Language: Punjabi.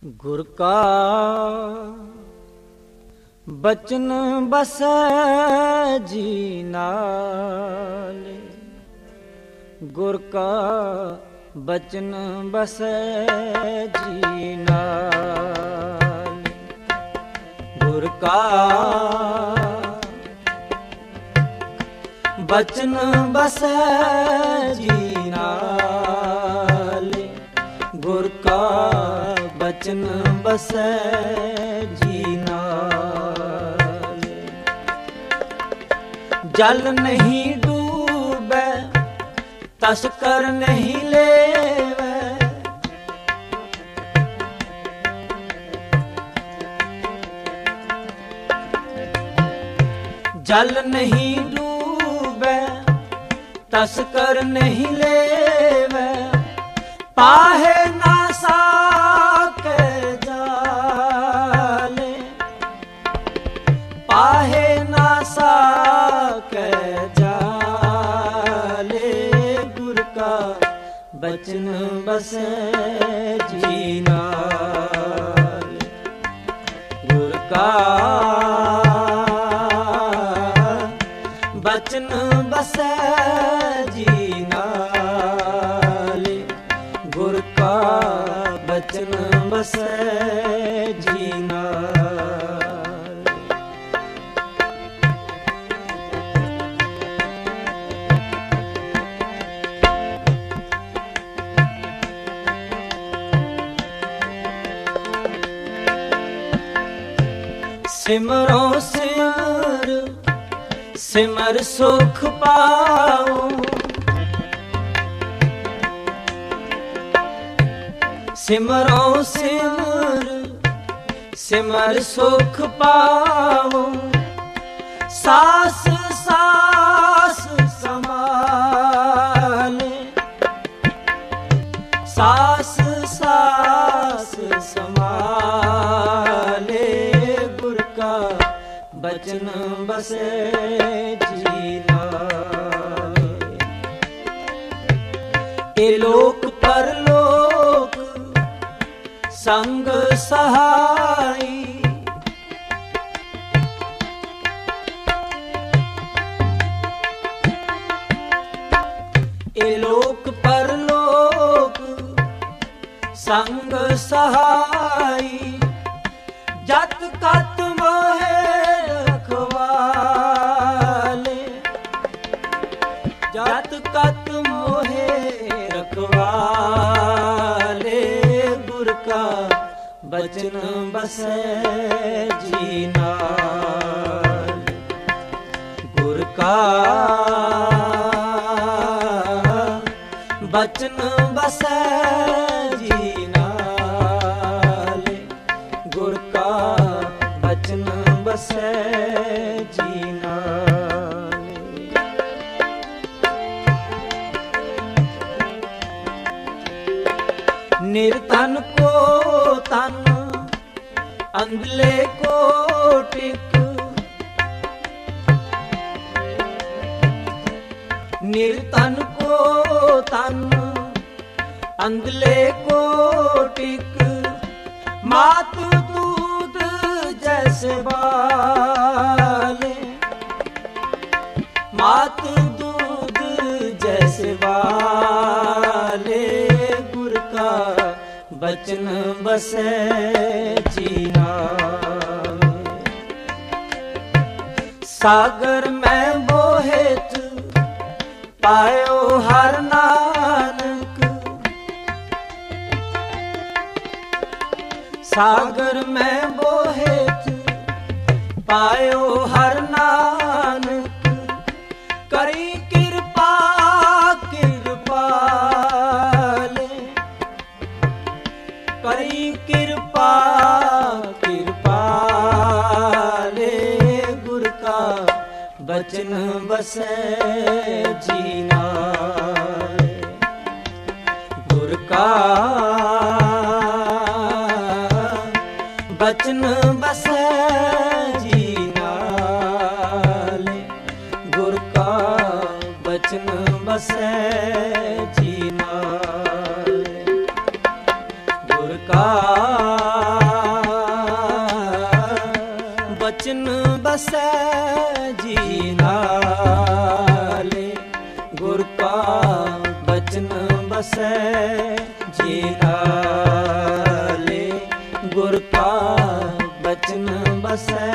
ਗੁਰ ਕਾ ਬਚਨ ਬਸੈ ਜੀ ਨਾਲ, ਗੁਰ ਕਾ ਬਚਨ ਬਸੈ ਜੀ ਨਾਲ। ਗੁਰ ਕਾ ਬਚਨ ਬਸੈ ਜੀ ਨਾਲ, ਗੁਰ ਕਾ ਬਚਨ ਬਸੈ ਜੀ ਨਾਲ। ਜਲ ਨਹੀਂ ਡੂਬੈ ਤਸਕਰ ਨਹੀਂ ਲੇਵੈ, ਜਲ ਨਹੀਂ ਡੂਬੈ ਤਸਕਰ ਨਹੀਂ ਲੇਵੈ, ਪਾਹੇ ਨਾ ਸਾਕੇ ਜਾਲੇ, ਪਾਹੇ ਨਾ ਸਾਕੇ ਜਾਲੇ। ਗੁਰ ਕਾ ਬਚਨ ਬਸੈ ਜੀ ਨਾਲ, ਗੁਰ ਕਾ ਬਚਨ ਬਸੈ ਜੀ ਨਾਲ, ਗੁਰ ਕਾ ਬਚਨ ਬਸੈ ਜੀ ਨਾਲ। ਸਿਮਰੋ ਸਿਮਰ ਸਿਮਰ ਸੁਖ ਪਾਉ, ਸਿਮਰੋ ਸਿਮਰ ਸਿਮਰ ਸੁਖ ਪਾਉ, ਸਾਸ ਸਾਸ ਸਮਾਲੇ, ਸਾਸ ਸਾਸ ਸਮਾਲੇ। ਗੁਰ ਕਾ ਬਚਨ ਬਸੈ ਜੀ ਨਾਲ, ਇਹ ਲੋਕ ਪਰਲੋਕ ਸੰਗ ਸਹਾਈ, ਇਹ ਲੋਕ ਪਰਲੋਕ ਸੰਗ ਸਹਾਈ। ਜਤ ਕਤ ਮੋਹਿ ਰਖਵਾਲੇ, ਜਤ ਕਤ ਮੋਹਿ ਰਖਵਾਲੇ। ਗੁਰ ਕਾ ਬਚਨ ਬਸੈ ਜੀ ਨਾਲ, ਗੁਰ ਕਾ ਬਚਨ ਬਸੈ ਜੀ ਨਾਲ, ਗੁਰ ਕਾ ਬਚਨ ਬਸੈ ਜੀ ਨਾਲ। ਨਿਰਤਨ ਕੋ ਤਨ ਅੰਧਲੇ ਕੋ ਟਿਕ, ਨਿਰਤਨ ਕੋ ਤਨ ਅੰਧਲੇ ਕੋ ਟਿਕ। ਮਾਤ ਦੂਧ ਜੈਸੇ ਵਾਲੇ, ਮਾਤ ਦੂਧ ਜੈਸੇ ਵਾਲੇ। ਗੁਰ ਕਾ ਬਚਨ ਬਸੈ ਜੀ ਨਾਲ, ਸਾਗਰ ਮੈਂ ਬੋਹਿਤ ਪਾਇਓ ਹਰ ਨਾਨਕ, ਸਾਗਰ ਮੈਂ ਬੋਹਿਤ ਪਾਇਓ ਹਰ ਨਾਨਕ। ਕਰੀ ਕਿਰਪਾ ਕਿਰਪਾਲੇ, ਕਰੀ ਕਿਰਪਾ ਕਿਰਪਾਲੇ। ਗੁਰ ਕਾ ਬਚਨ ਬਸੈ ਜੀ ਨਾਲ, ਗੁਰ ਕਾ ਬਚਨ ਬਸੈ ਜੀ ਨਾਲ, ਗੁਰ ਕਾ ਬਚਨ ਬਸੈ ਜੀ ਨਾਲ। ਗੁਰ ਕਾ ਬਸੈ ਜੀ ਨਾਲੇ, ਗੁਰ ਕਾ ਬਚਨ ਬਸੈ ਜੀ ਨਾਲੇ, ਗੁਰ ਕਾ ਬਚਨ ਬਸੈ